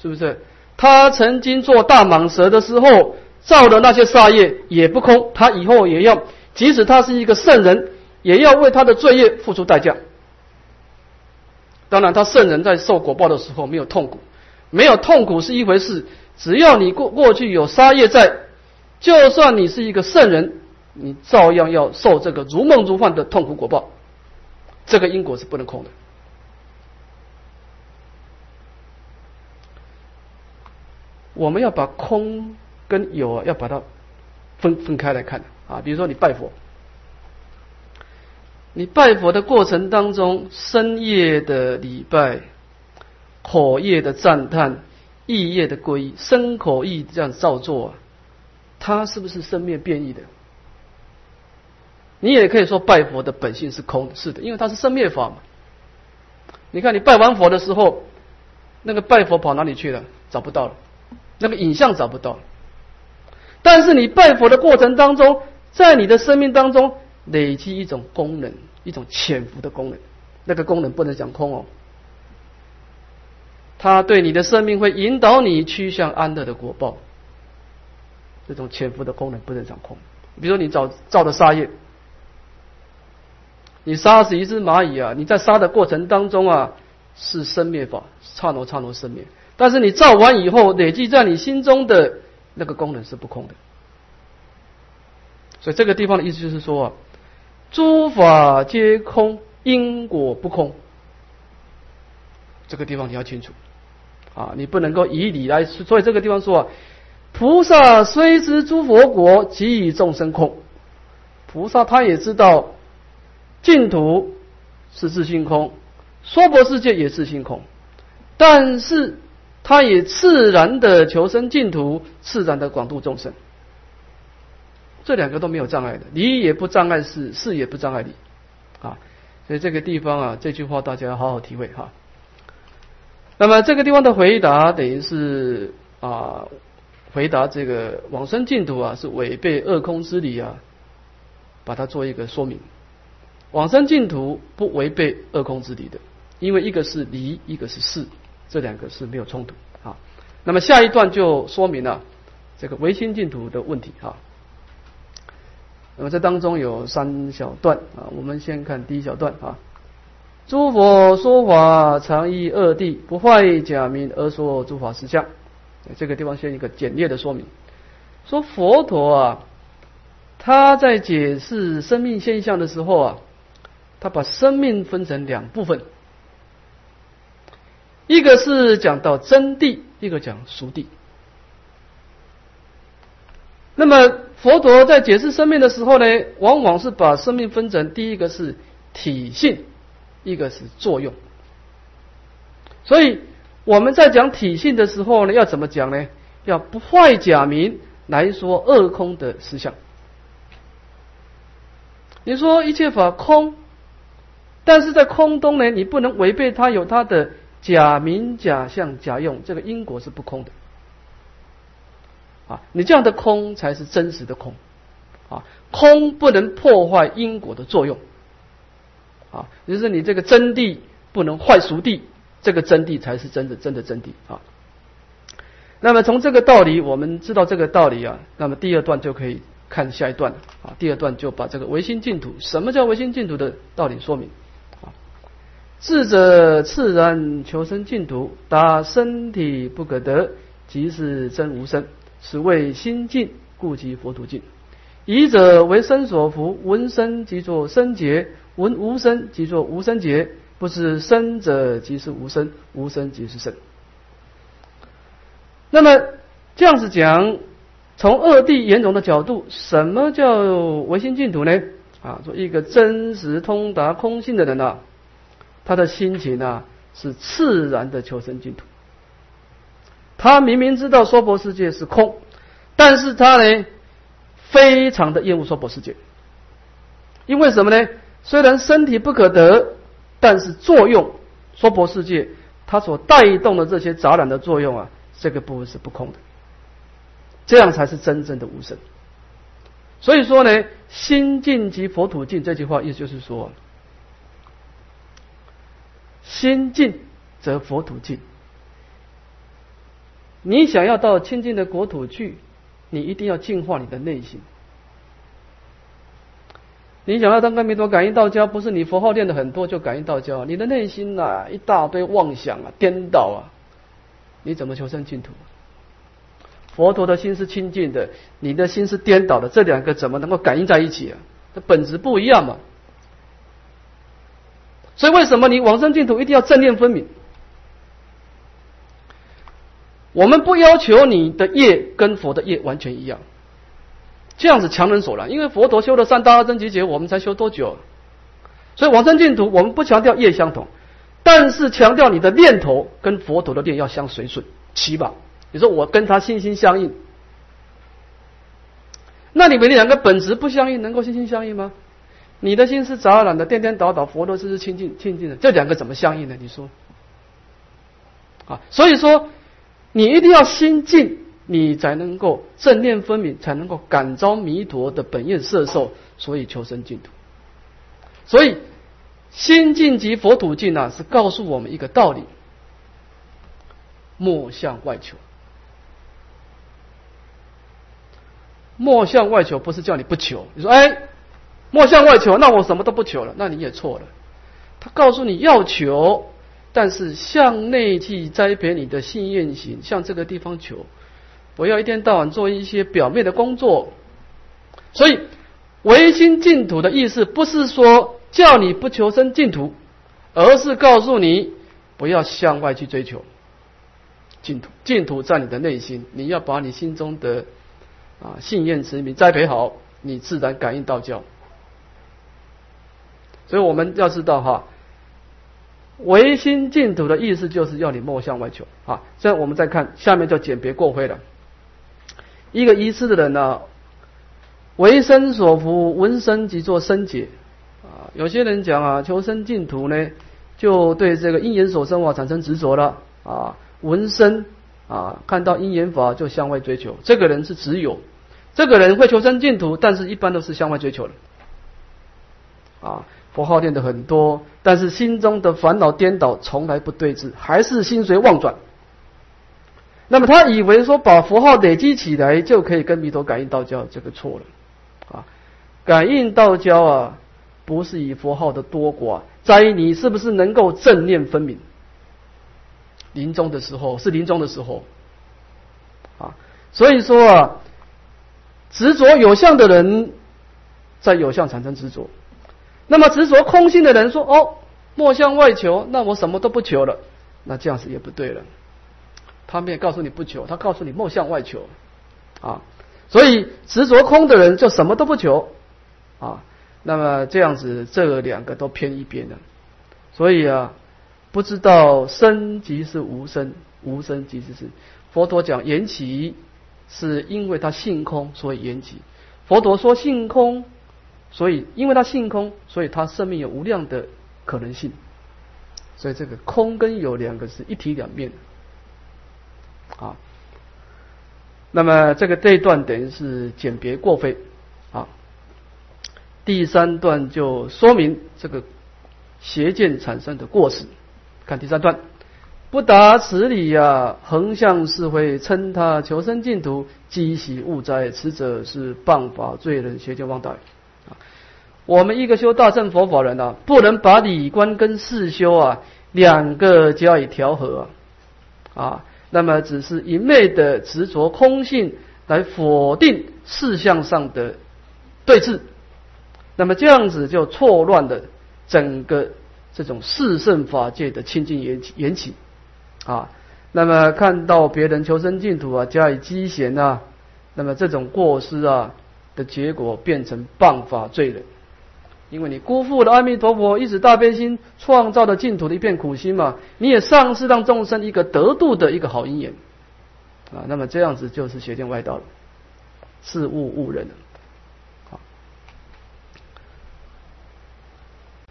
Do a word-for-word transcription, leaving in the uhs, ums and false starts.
是不是？他曾经做大蟒蛇的时候造的那些杀业也不空，他以后也要，即使他是一个圣人，也要为他的罪业付出代价。当然，他圣人在受果报的时候没有痛苦，没有痛苦是一回事，只要你过过去有杀业在，就算你是一个圣人，你照样要受这个如梦如幻的痛苦果报，这个因果是不能空的。我们要把空跟有啊，要把它分分开来看啊。比如说你拜佛，你拜佛的过程当中，身业的礼拜，口业的赞叹，意业的皈依，身口意这样造作啊，它是不是生灭变异的？你也可以说拜佛的本性是空的，是的，因为它是生灭法嘛。你看你拜完佛的时候，那个拜佛跑哪里去了？找不到了，那个影像找不到了。但是你拜佛的过程当中，在你的生命当中累积一种功能，一种潜伏的功能，那个功能不能讲空哦，它对你的生命会引导你趋向安乐的果报，这种潜伏的功能不能讲空。比如说你造造的杀业，你杀死一只蚂蚁啊，你在杀的过程当中啊是生灭法，刹那刹那生灭，但是你造完以后累积在你心中的那个功能是不空的。所以这个地方的意思就是说啊，诸法皆空，因果不空。这个地方你要清楚啊，你不能够以理来。所以这个地方说啊，菩萨虽知诸佛国，即以众生空。菩萨他也知道净土是自性空，娑婆世界也是性空，但是他也自然的求生净土，自然的广度众生。这两个都没有障碍的，理也不障碍事，事也不障碍理啊。所以这个地方啊，这句话大家要好好体会哈。那么这个地方的回答等于是啊，回答这个往生净土啊是违背二空之理啊，把它做一个说明。往生净土不违背二空之理的，因为一个是理，一个是事，这两个是没有冲突啊。那么下一段就说明了这个唯心净土的问题啊。那么这当中有三小段啊，我们先看第一小段啊。诸佛说法常依二谛，不坏假名而说诸法实相。这个地方先一个简略的说明，说佛陀啊，他在解释生命现象的时候啊，他把生命分成两部分，一个是讲到真谛，一个讲俗谛。那么佛陀在解释生命的时候呢，往往是把生命分成第一个是体性，一个是作用。所以我们在讲体性的时候呢，要怎么讲呢？要不坏假名来说二空的实相。你说一切法空，但是在空中呢，你不能违背它有它的假名假相假用，这个因果是不空的啊。你这样的空才是真实的空啊，空不能破坏因果的作用啊，就是你这个真谛不能坏俗谛，这个真谛才是真的真的真谛啊。那么从这个道理我们知道这个道理啊，那么第二段就可以看下一段啊。第二段就把这个唯心净土，什么叫唯心净土的道理说明啊。智者自然求生净土，达身体不可得，即是真无生，此谓心净，故即佛土净。疑者为身所缚，闻身即作身结，闻无身即作无身结，不是身者即是无身，无身即是身。那么这样子讲，从二谛圆融的角度，什么叫唯心净土呢？啊，说一个真实通达空性的人啊，他的心情啊是自然的求生净土。他明明知道娑婆世界是空，但是他呢非常的厌恶娑婆世界。因为什么呢？虽然身体不可得，但是作用娑婆世界它所带动的这些杂染的作用啊，这个部分是不空的，这样才是真正的无生。所以说呢，心净即佛土净这句话意思就是说，心净则佛土净。 你想要到清净的国土去，你一定要净化你的内心。你想要当阿弥陀感应道交，不是你佛号念的很多就感应道交，你的内心啊一大堆妄想啊颠倒啊，你怎么求生净土？佛陀的心是清净的，你的心是颠倒的，这两个怎么能够感应在一起啊？这本质不一样嘛。所以为什么你往生净土一定要正念分明？我们不要求你的业跟佛的业完全一样，这样子强人所难。因为佛陀修了三大阿僧祇劫，我们才修多久？所以往生净土我们不强调业相同，但是强调你的念头跟佛陀的念要相随顺，起码你说我跟他心心相印，那你们两个本质不相应，能够心心相印吗？你的心是杂染的，颠颠倒倒，佛陀是清净清净的，这两个怎么相应呢？你说啊，所以说你一定要心净，你才能够正念分明，才能够感召弥陀的本愿摄受，所以求生净土。所以心净即佛土净啊，是告诉我们一个道理：莫向外求。莫向外求不是叫你不求，你说哎，莫向外求，那我什么都不求了，那你也错了。他告诉你要求，但是向内去栽培你的信愿行，向这个地方求，不要一天到晚做一些表面的工作。所以唯心净土的意思不是说叫你不求生净土，而是告诉你不要向外去追求净土，净土在你的内心，你要把你心中的啊信愿持名栽培好，你自然感应道交。所以我们要知道哈，唯心净土的意思就是要你莫向外求啊。这样我们再看下面就简别过灰了。一个愚痴的人呢、啊，为身所服，闻声即作生解啊。有些人讲啊，求生净土呢，就对这个因缘所生法产生执着了啊，闻声啊，看到因缘法就向外追求，这个人是执有。这个人会求生净土，但是一般都是向外追求的啊。佛号念的很多，但是心中的烦恼颠倒，从来不对治，还是心随妄转。那么他以为说把佛号累积起来就可以跟弥陀感应道交，这个错了啊！感应道交啊，不是以佛号的多寡，在于你是不是能够正念分明。临终的时候是临终的时候啊，所以说啊，执着有相的人，在有相产生执着。那么执着空性的人说哦，莫向外求，那我什么都不求了，那这样子也不对了。他没有告诉你不求，他告诉你莫向外求啊。所以执着空的人就什么都不求啊。那么这样子，这两个都偏一边了。所以啊，不知道生即是无生，无生即是生。佛陀讲缘起，是因为他性空，所以缘起。佛陀说性空，所以因为他性空，所以他生命有无量的可能性。所以这个空跟有两个是一体两面啊。那么这个这一段等于是简别过非啊。第三段就说明这个邪见产生的过失。看第三段，不达此理呀、啊，横向是非，称他求生净土，积习误灾，此者是谤法罪人，邪见妄大。我们一个修大乘佛法人啊，不能把理观跟事修啊两个加以调和啊，啊，那么只是一昧的执着空性来否定事项上的对峙，那么这样子就错乱了整个这种四圣法界的清净缘起缘起啊。那么看到别人求生净土啊，加以讥嫌啊，那么这种过失啊的结果变成谤法罪人。因为你辜负了阿弥陀佛一指大悲心创造的净土的一片苦心嘛，你也丧失让众生一个得度的一个好因缘啊，那么这样子就是邪见外道了，是误误人了。